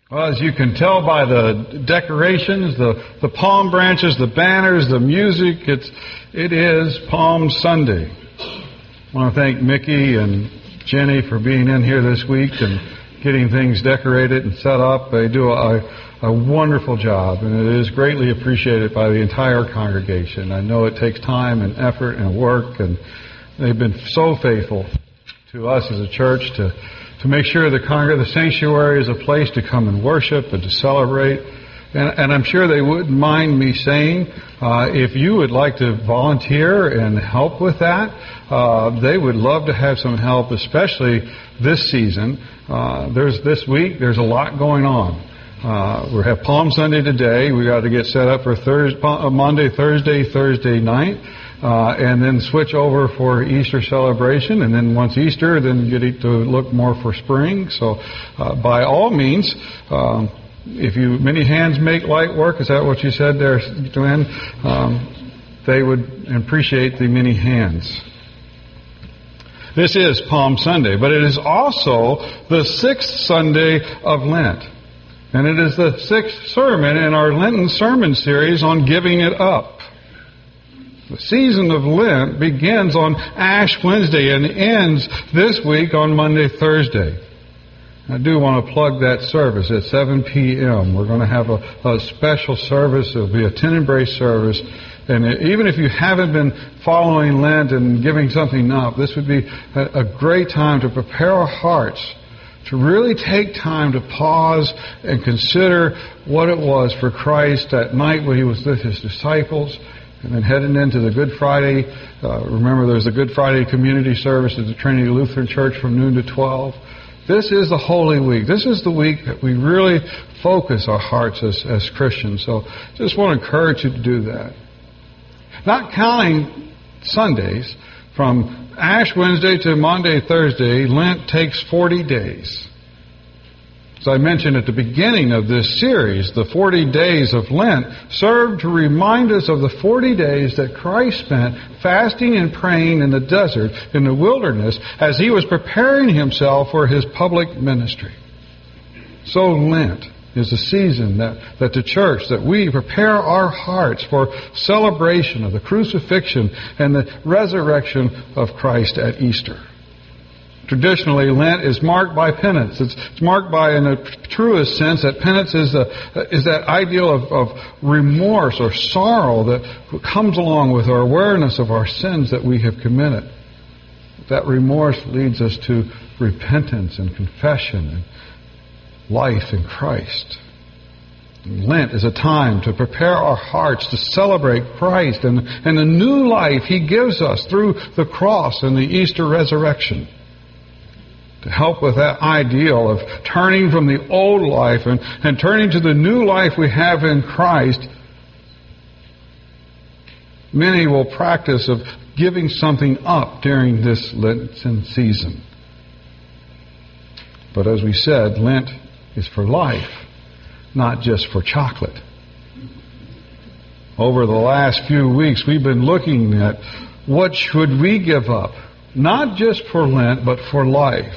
Well, as you can tell by the decorations, the palm branches, the banners, the music, it is Palm Sunday. I want to thank Mickey and Jenny for being in here this week and getting things decorated and set up. They do a wonderful job, and it is greatly appreciated by the entire congregation. I know it takes time and effort and work, and they've been so faithful to us as a church to make sure the sanctuary is a place to come and worship and to celebrate. And I'm sure they wouldn't mind me saying, if you would like to volunteer and help with that, they would love to have some help, especially this season. This week, there's a lot going on. We have Palm Sunday today. We got to get set up for Monday, Thursday night. And then switch over for Easter celebration, and then once Easter, then you get to look more for spring. So, by all means, many hands make light work. Is that what you said there, Glenn? They would appreciate the many hands. This is Palm Sunday, but it is also the 6th Sunday of Lent. And it is the 6th sermon in our Lenten sermon series on giving it up. The season of Lent begins on Ash Wednesday and ends this week on Monday, Thursday. I do want to plug that service at 7 p.m. We're going to have a special service. It'll be a Tenebrae service. And even if you haven't been following Lent and giving something up, this would be a great time to prepare our hearts to really take time to pause and consider what it was for Christ that night when He was with His disciples. And then heading into the Good Friday, remember there's a Good Friday community service at the Trinity Lutheran Church from noon to 12. This is the Holy Week. This is the week that we really focus our hearts as Christians. So just want to encourage you to do that. Not counting Sundays, from Ash Wednesday to Monday, Thursday, Lent takes 40 days. As I mentioned at the beginning of this series, the 40 days of Lent serve to remind us of the 40 days that Christ spent fasting and praying in the desert, in the wilderness, as He was preparing Himself for His public ministry. So Lent is a season that the church, that we prepare our hearts for celebration of the crucifixion and the resurrection of Christ at Easter. Traditionally, Lent is marked by penance. It's marked by, in the truest sense, that penance is that ideal of remorse or sorrow that comes along with our awareness of our sins that we have committed. That remorse leads us to repentance and confession and life in Christ. Lent is a time to prepare our hearts to celebrate Christ and the new life He gives us through the cross and the Easter resurrection. To help with that ideal of turning from the old life and turning to the new life we have in Christ, many will practice of giving something up during this Lenten season. But as we said, Lent is for life, not just for chocolate. Over the last few weeks, we've been looking at what should we give up, not just for Lent, but for life.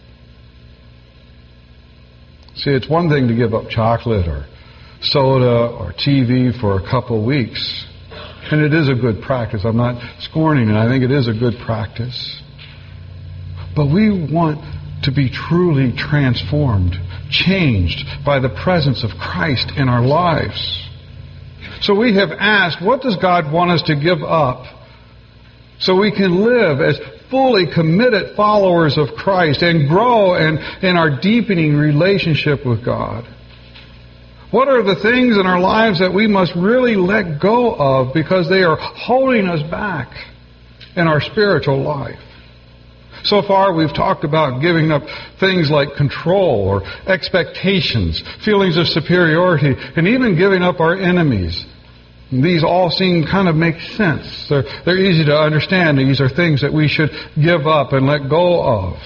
See, it's one thing to give up chocolate or soda or TV for a couple weeks. And it is a good practice. I'm not scorning it. I think it is a good practice. But we want to be truly transformed, changed by the presence of Christ in our lives. So we have asked, what does God want us to give up so we can live as fully committed followers of Christ and grow in our deepening relationship with God? What are the things in our lives that we must really let go of because they are holding us back in our spiritual life? So far, we've talked about giving up things like control or expectations, feelings of superiority, and even giving up our enemies. And these all seem kind of make sense. They're easy to understand. These are things that we should give up and let go of.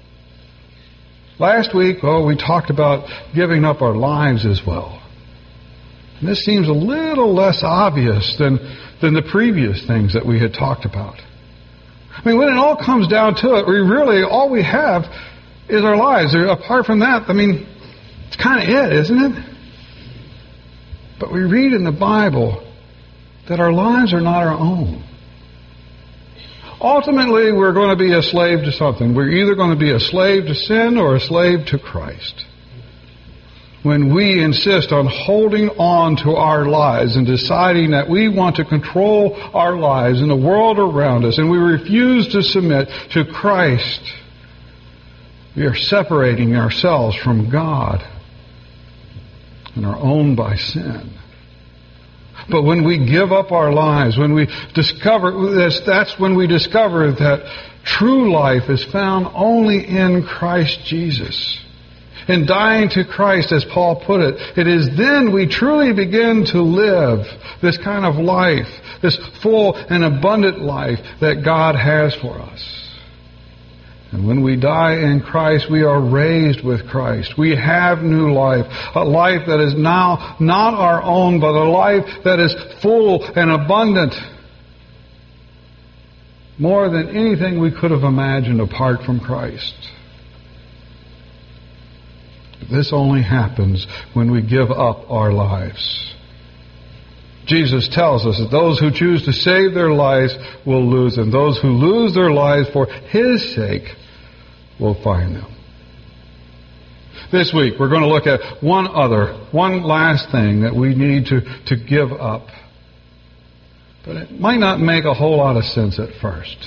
Last week, we talked about giving up our lives as well. And this seems a little less obvious than the previous things that we had talked about. I mean, when it all comes down to it, all we have is our lives. Apart from that, It's kind of it, isn't it? But we read in the Bible that our lives are not our own. Ultimately, we're going to be a slave to something. We're either going to be a slave to sin or a slave to Christ. When we insist on holding on to our lives and deciding that we want to control our lives and the world around us, and we refuse to submit to Christ, we are separating ourselves from God and are owned by sin. But when we give up our lives, when we discover this, that's when we discover that true life is found only in Christ Jesus. In dying to Christ, as Paul put it, it is then we truly begin to live this kind of life, this full and abundant life that God has for us. And when we die in Christ, we are raised with Christ. We have new life, a life that is now not our own, but a life that is full and abundant, more than anything we could have imagined apart from Christ. This only happens when we give up our lives. Jesus tells us that those who choose to save their lives will lose them. Those who lose their lives for His sake will find them. This week we're going to look at one last thing that we need to give up. But it might not make a whole lot of sense at first.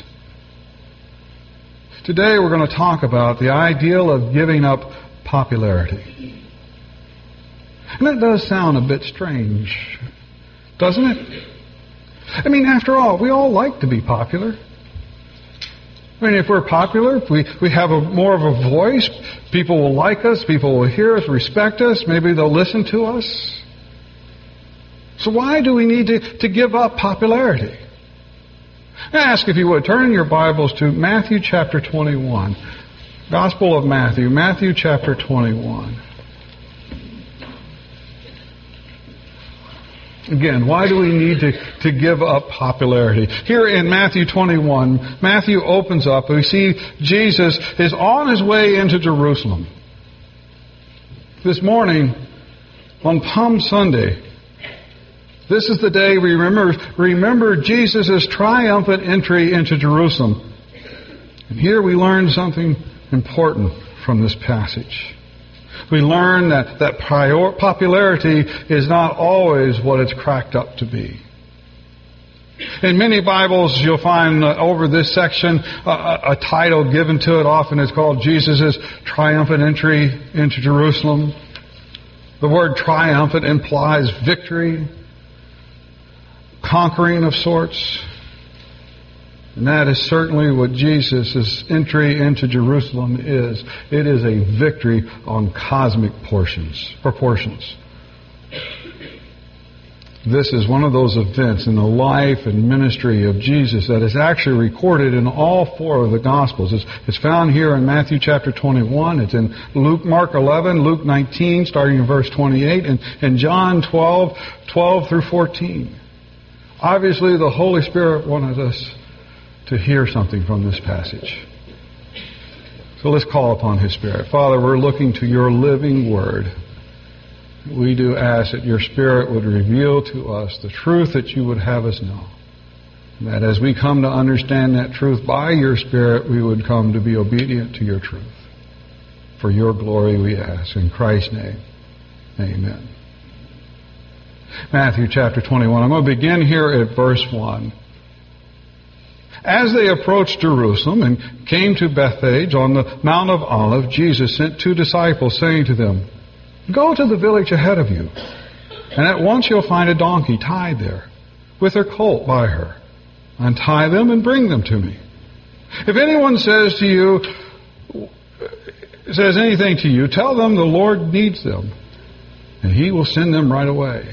Today we're going to talk about the ideal of giving up popularity. And that does sound a bit strange, doesn't it? I mean, after all, we all like to be popular. I mean, if we're popular, if we have more of a voice, people will like us, people will hear us, respect us, maybe they'll listen to us. So why do we need to give up popularity? I ask if you would, turn your Bibles to Matthew chapter 21. Gospel of Matthew, Matthew chapter 21. Again, why do we need to give up popularity? Here in Matthew 21, Matthew opens up, we see Jesus is on his way into Jerusalem. This morning, on Palm Sunday, this is the day we remember Jesus' triumphant entry into Jerusalem. And here we learn something important from this passage. We learn that popularity is not always what it's cracked up to be. In many Bibles, you'll find over this section a title given to it. Often it's called Jesus' triumphant entry into Jerusalem. The word triumphant implies victory, conquering of sorts. And that is certainly what Jesus' entry into Jerusalem is. It is a victory on cosmic proportions. This is one of those events in the life and ministry of Jesus that is actually recorded in all four of the Gospels. It's found here in Matthew chapter 21. It's in Mark 11, Luke 19, starting in verse 28, and John 12 through 14. Obviously, the Holy Spirit wanted us to hear something from this passage. So let's call upon His Spirit. Father, we're looking to Your living Word. We do ask that Your Spirit would reveal to us the truth that You would have us know. And that as we come to understand that truth by Your Spirit, we would come to be obedient to Your truth. For Your glory we ask. In Christ's name, amen. Matthew chapter 21. I'm going to begin here at verse 1. As they approached Jerusalem and came to Bethphage on the Mount of Olives, Jesus sent 2 disciples, saying to them, "Go to the village ahead of you, and at once you'll find a donkey tied there, with her colt by her. Untie them and bring them to me. If anyone says anything to you, tell them the Lord needs them, and He will send them right away."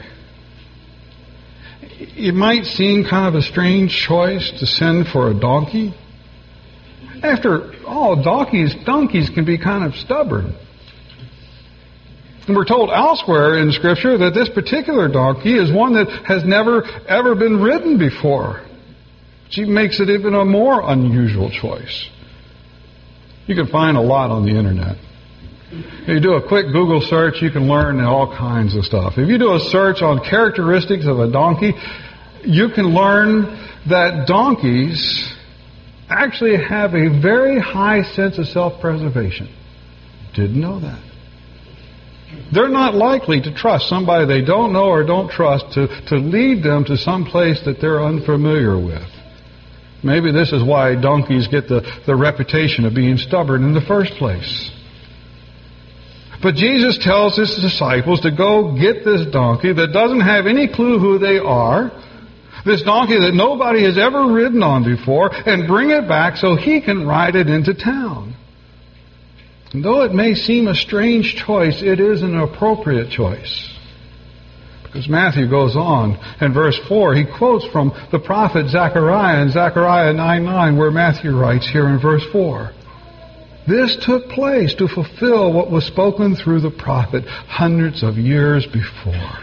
It might seem kind of a strange choice to send for a donkey. After all, donkeys can be kind of stubborn. And we're told elsewhere in Scripture that this particular donkey is one that has never ever been ridden before. She makes it even a more unusual choice. You can find a lot on the internet. If you do a quick Google search, you can learn all kinds of stuff. If you do a search on characteristics of a donkey, you can learn that donkeys actually have a very high sense of self-preservation. Didn't know that. They're not likely to trust somebody they don't know or don't trust to lead them to some place that they're unfamiliar with. Maybe this is why donkeys get the reputation of being stubborn in the first place. But Jesus tells his disciples to go get this donkey that doesn't have any clue who they are, this donkey that nobody has ever ridden on before, and bring it back so he can ride it into town. And though it may seem a strange choice, it is an appropriate choice. Because Matthew goes on, in verse 4, he quotes from the prophet Zechariah in Zechariah 9:9, where Matthew writes here in verse 4. This took place to fulfill what was spoken through the prophet hundreds of years before.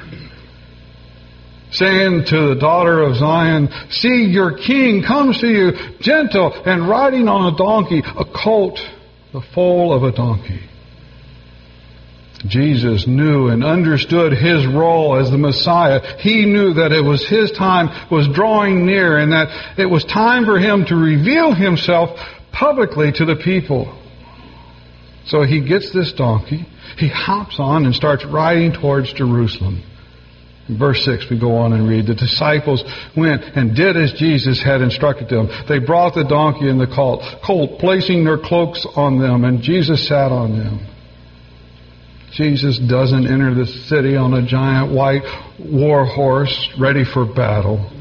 Saying to the daughter of Zion, see, your king comes to you, gentle and riding on a donkey, a colt, the foal of a donkey. Jesus knew and understood his role as the Messiah. He knew that it was his time was drawing near and that it was time for him to reveal himself publicly to the people. So he gets this donkey, he hops on and starts riding towards Jerusalem. In verse 6 we go on and read, the disciples went and did as Jesus had instructed them. They brought the donkey and the colt, placing their cloaks on them, and Jesus sat on them. Jesus doesn't enter the city on a giant white war horse ready for battle.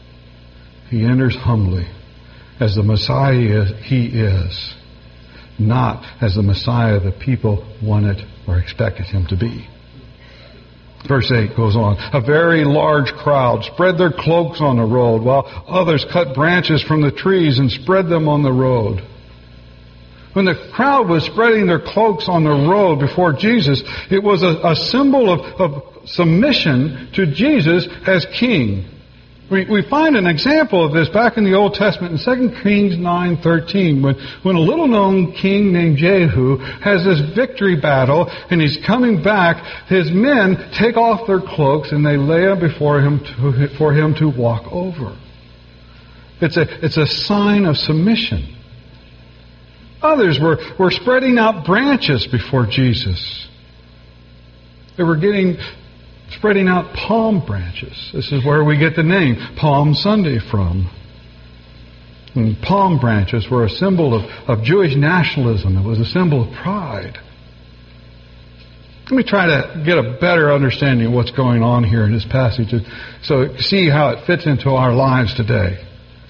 He enters humbly as the Messiah he is, not as the Messiah the people wanted or expected him to be. Verse 8 goes on. A very large crowd spread their cloaks on the road, while others cut branches from the trees and spread them on the road. When the crowd was spreading their cloaks on the road before Jesus, it was a symbol of submission to Jesus as king. We find an example of this back in the Old Testament in 2 Kings 9:13, when a little-known king named Jehu has this victory battle and he's coming back. His men take off their cloaks and they lay them before him for him to walk over. It's a sign of submission. Others were spreading out branches before Jesus. They were spreading out palm branches. This is where we get the name Palm Sunday from. And palm branches were a symbol of Jewish nationalism. It was a symbol of pride. Let me try to get a better understanding of what's going on here in this passage so see how it fits into our lives today.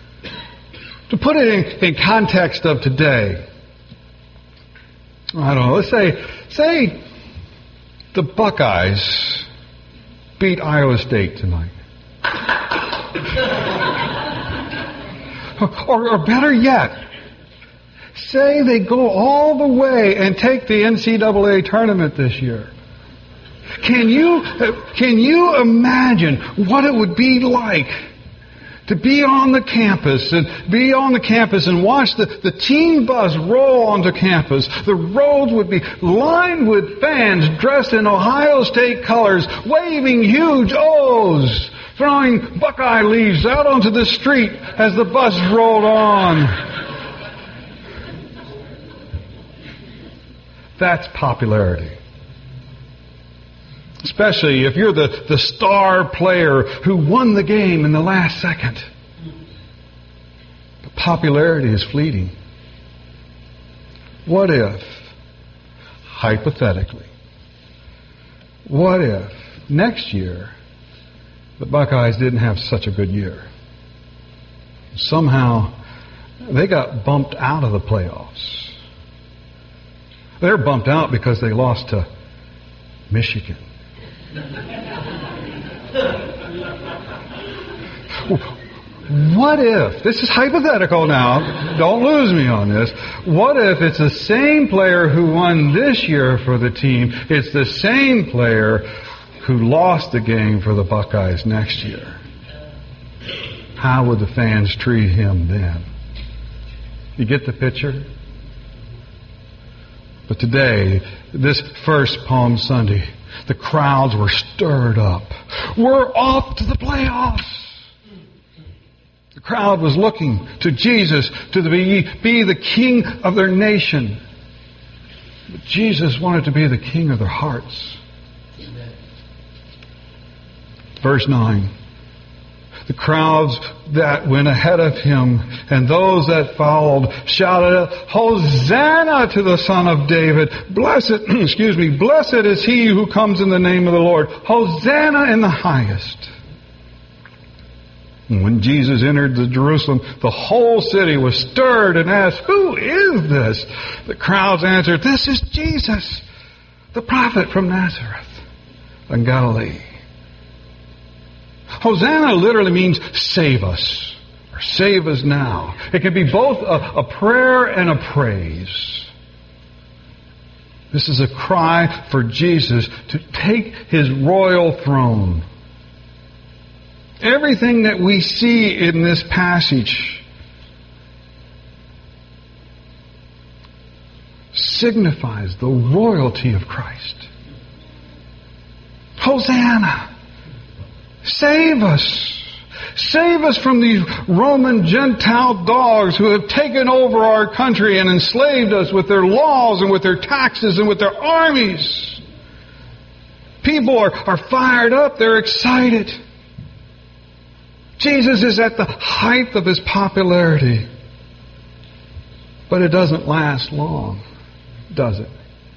To put it in context of today, I don't know, let's say the Buckeyes beat Iowa State tonight. or better yet, say they go all the way and take the NCAA tournament this year. Can you imagine what it would be like to be on the campus and watch the team bus roll onto campus? The roads would be lined with fans dressed in Ohio State colors, waving huge O's, throwing Buckeye leaves out onto the street as the bus rolled on. That's popularity. Especially if you're the star player who won the game in the last second. But popularity is fleeting. What if, hypothetically, what if next year the Buckeyes didn't have such a good year? Somehow they got bumped out of the playoffs. They're bumped out because they lost to Michigan. What if, this is hypothetical now, don't lose me on this, what if it's the same player who won this year for the team, it's the same player who lost the game for the Buckeyes next year? How would the fans treat him then? You get the picture? But today, this first Palm Sunday, the crowds were stirred up. We're off to the playoffs. The crowd was looking to Jesus to be the king of their nation. But Jesus wanted to be the king of their hearts. Verse 9. The crowds that went ahead of him and those that followed shouted, Hosanna to the Son of David. Blessed is he who comes in the name of the Lord. Hosanna in the highest. And when Jesus entered Jerusalem, the whole city was stirred and asked, who is this? The crowds answered, this is Jesus, the prophet from Nazareth in Galilee. Hosanna literally means save us, or save us now. It can be both a prayer and a praise. This is a cry for Jesus to take his royal throne. Everything that we see in this passage signifies the royalty of Christ. Hosanna! Save us. Save us from these Roman Gentile dogs who have taken over our country and enslaved us with their laws and with their taxes and with their armies. People are fired up. They're excited. Jesus is at the height of his popularity. But it doesn't last long, does it?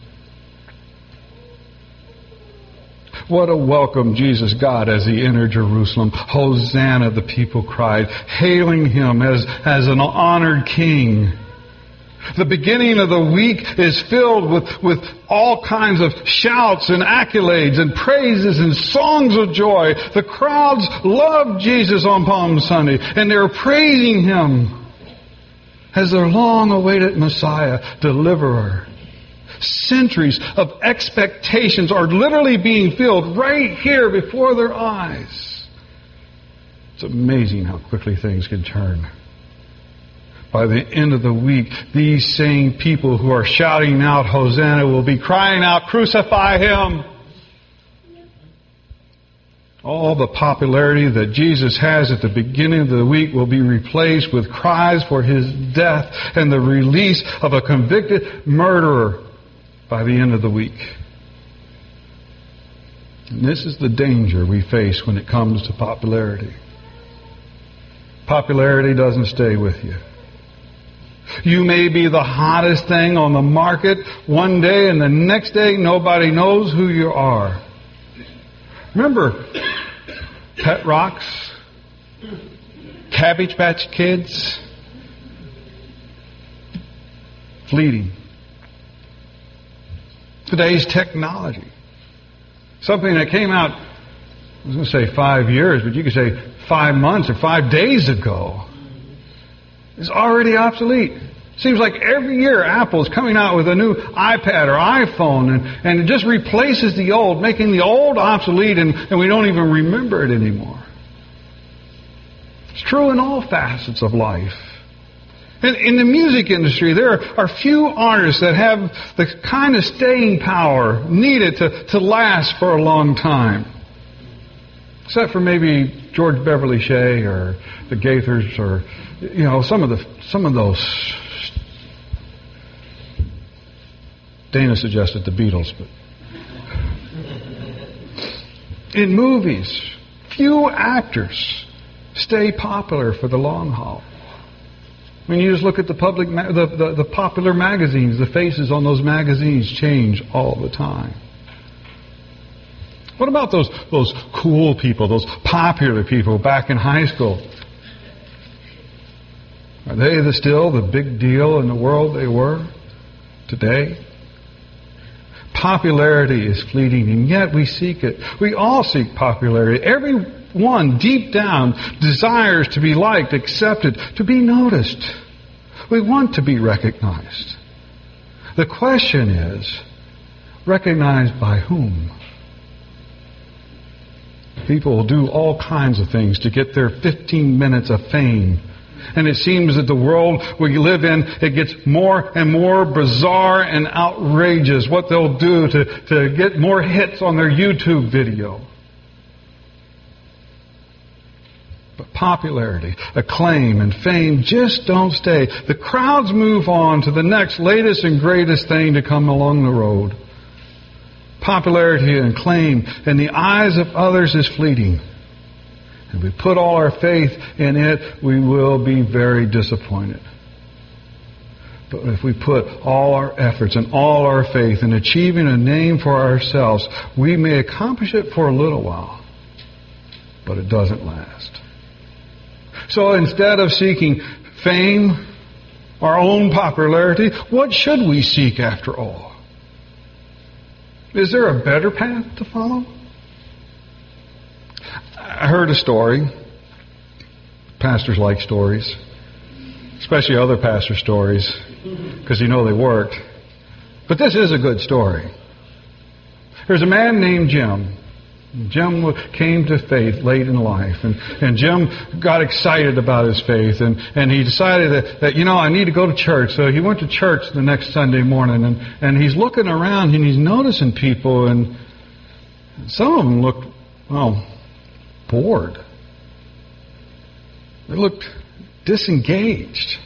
What a welcome Jesus got as he entered Jerusalem. Hosanna, the people cried, hailing him as an honored king. The beginning of the week is filled with all kinds of shouts and accolades and praises and songs of joy. The crowds loved Jesus on Palm Sunday, and they're praising him as their long-awaited Messiah, deliverer. Centuries of expectations are literally being filled right here before their eyes. It's amazing how quickly things can turn. By the end of the week, these same people who are shouting out Hosanna will be crying out, crucify him! All the popularity that Jesus has at the beginning of the week will be replaced with cries for his death and the release of a convicted murderer by the end of the week. And this is the danger we face when it comes to popularity. Popularity doesn't stay with you. You may be the hottest thing on the market one day, and the next day nobody knows who you are. Remember Pet Rocks? Cabbage Patch Kids? Fleeting. Today's technology. Something that came out, I was going to say 5 years, but you could say 5 months or 5 days ago, is already obsolete. Seems like every year Apple's coming out with a new iPad or iPhone, and it just replaces the old, making the old obsolete, and we don't even remember it anymore. It's true in all facets of life. In the music industry, there are few artists that have the kind of staying power needed to last for a long time. Except for maybe George Beverly Shea or the Gaithers or, some of those. Dana suggested the Beatles, but in movies, few actors stay popular for the long haul. I mean, you just look at the the popular magazines. The faces on those magazines change all the time. What about those cool people, those popular people back in high school? Are they still the big deal in the world they were today? Popularity is fleeting, and yet we seek it. We all seek popularity. Everyone deep down desires to be liked, accepted, to be noticed. We want to be recognized. The question is, recognized by whom? People will do all kinds of things to get their 15 minutes of fame. And it seems that the world we live in, it gets more and more bizarre and outrageous. What they'll do to get more hits on their YouTube video. But popularity, acclaim, and fame just don't stay. The crowds move on to the next latest and greatest thing to come along the road. Popularity and acclaim in the eyes of others is fleeting. If we put all our faith in it, we will be very disappointed. But if we put all our efforts and all our faith in achieving a name for ourselves, we may accomplish it for a little while, but it doesn't last. So instead of seeking fame, our own popularity, what should we seek after all? Is there a better path to follow? I heard a story. Pastors like stories, especially other pastor stories, because you know they worked. But this is a good story. There's a man named Jim. Jim came to faith late in life, and Jim got excited about his faith, and he decided that I need to go to church. So he went to church the next Sunday morning, and he's looking around and he's noticing people, and some of them looked, bored. They looked disengaged,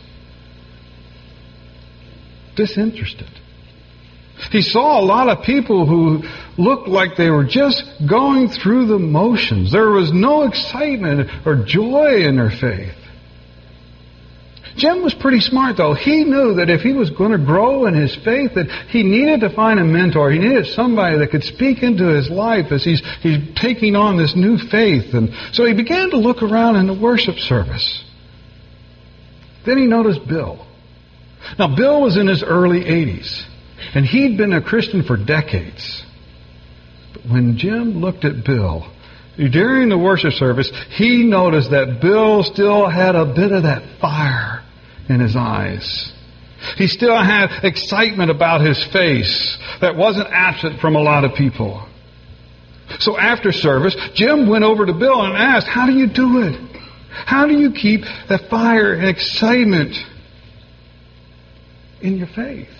disinterested. He saw a lot of people who looked like they were just going through the motions. There was no excitement or joy in their faith. Jim was pretty smart, though. He knew that if he was going to grow in his faith, that he needed to find a mentor. He needed somebody that could speak into his life as he's taking on this new faith. And so he began to look around in the worship service. Then he noticed Bill. Now, Bill was in his early 80s. And he'd been a Christian for decades. But when Jim looked at Bill, during the worship service, he noticed that Bill still had a bit of that fire in his eyes. He still had excitement about his face that wasn't absent from a lot of people. So after service, Jim went over to Bill and asked, "How do you do it? How do you keep that fire and excitement in your faith?"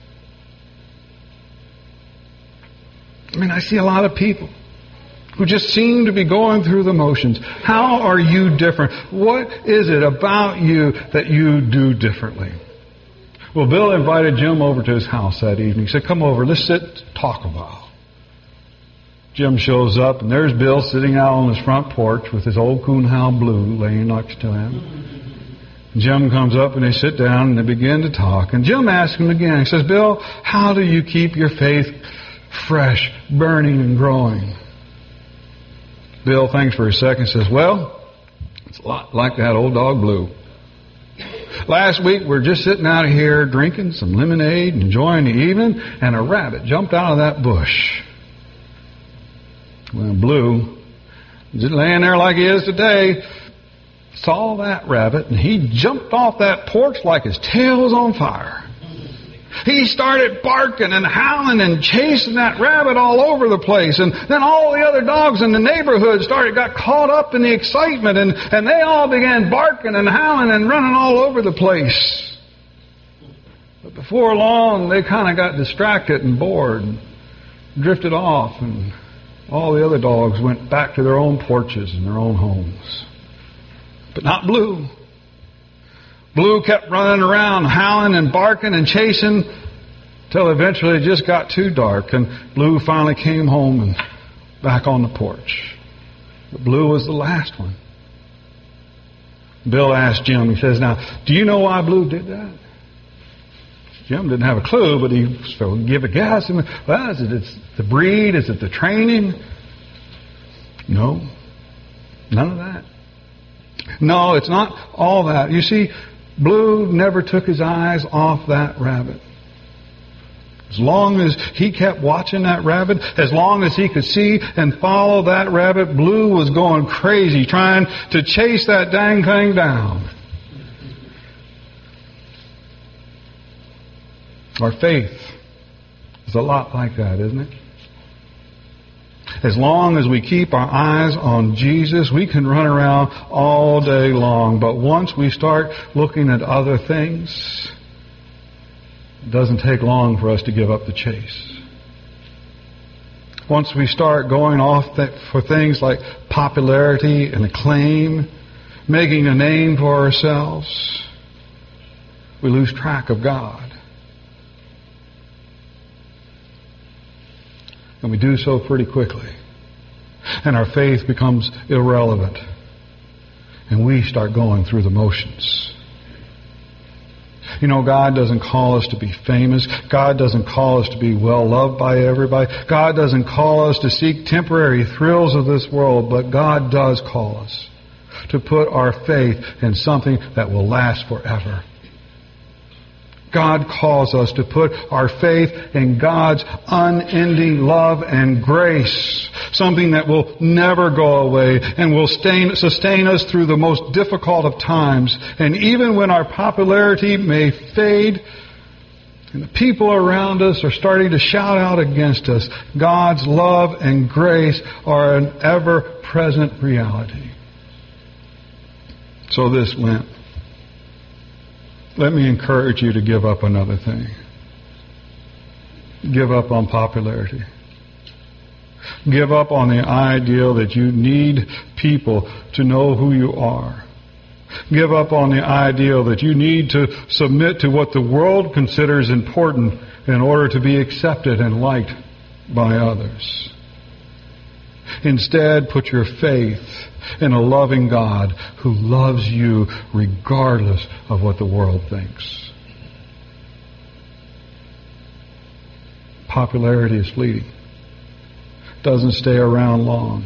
I see a lot of people who just seem to be going through the motions. How are you different? What is it about you that you do differently? Well, Bill invited Jim over to his house that evening. He said, "Come over, let's sit, talk a while." Jim shows up, and there's Bill sitting out on his front porch with his old Coonhound Blue laying next to him. Jim comes up and they sit down and they begin to talk. And Jim asks him again. He says, "Bill, how do you keep your faith fresh, burning, and growing?" Bill thinks for a second and says, "Well, it's a lot like that old dog Blue. Last week we're just sitting out here drinking some lemonade, enjoying the evening, and a rabbit jumped out of that bush. Well, Blue, just laying there like he is today, saw that rabbit, and he jumped off that porch like his tail was on fire. He started barking and howling and chasing that rabbit all over the place. And then all the other dogs in the neighborhood got caught up in the excitement, and they all began barking and howling and running all over the place. But before long, they kind of got distracted and bored and drifted off, and all the other dogs went back to their own porches and their own homes. But not Blue. Blue kept running around, howling and barking and chasing, till eventually it just got too dark, and Blue finally came home and back on the porch. But Blue was the last one. Bill asked Jim, he says, "Now, do you know why Blue did that?" Jim didn't have a clue, but he gave a guess. Well, is it the breed? Is it the training? No, none of that. No, it's not all that. You see, Blue never took his eyes off that rabbit. As long as he kept watching that rabbit, as long as he could see and follow that rabbit, Blue was going crazy trying to chase that dang thing down. Our faith is a lot like that, isn't it? As long as we keep our eyes on Jesus, we can run around all day long. But once we start looking at other things, it doesn't take long for us to give up the chase. Once we start going off for things like popularity and acclaim, making a name for ourselves, we lose track of God. And we do so pretty quickly. And our faith becomes irrelevant. And we start going through the motions. You know, God doesn't call us to be famous. God doesn't call us to be well loved by everybody. God doesn't call us to seek temporary thrills of this world. But God does call us to put our faith in something that will last forever. God calls us to put our faith in God's unending love and grace, something that will never go away and will sustain us through the most difficult of times. And even when our popularity may fade and the people around us are starting to shout out against us, God's love and grace are an ever-present reality. So this Lent, let me encourage you to give up another thing. Give up on popularity. Give up on the idea that you need people to know who you are. Give up on the idea that you need to submit to what the world considers important in order to be accepted and liked by others. Instead, put your faith in a loving God who loves you regardless of what the world thinks. Popularity is fleeting. Doesn't stay around long.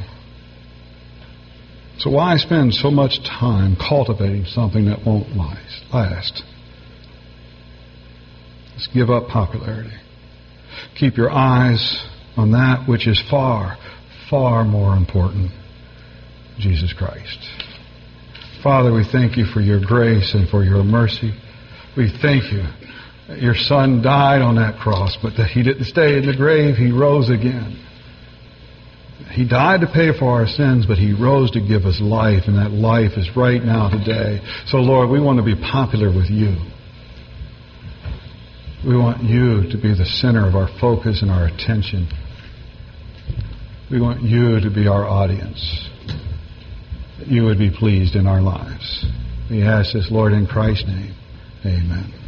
So why spend so much time cultivating something that won't last? Let's give up popularity. Keep your eyes on that which is far, far more important. Jesus Christ. Father, we thank you for your grace and for your mercy. We thank you that your Son died on that cross, but that he didn't stay in the grave. He rose again. He died to pay for our sins, but he rose to give us life, and that life is right now today. So, Lord, we want to be popular with you. We want you to be the center of our focus and our attention. We want you to be our audience. That you would be pleased in our lives. We ask this, Lord, in Christ's name. Amen.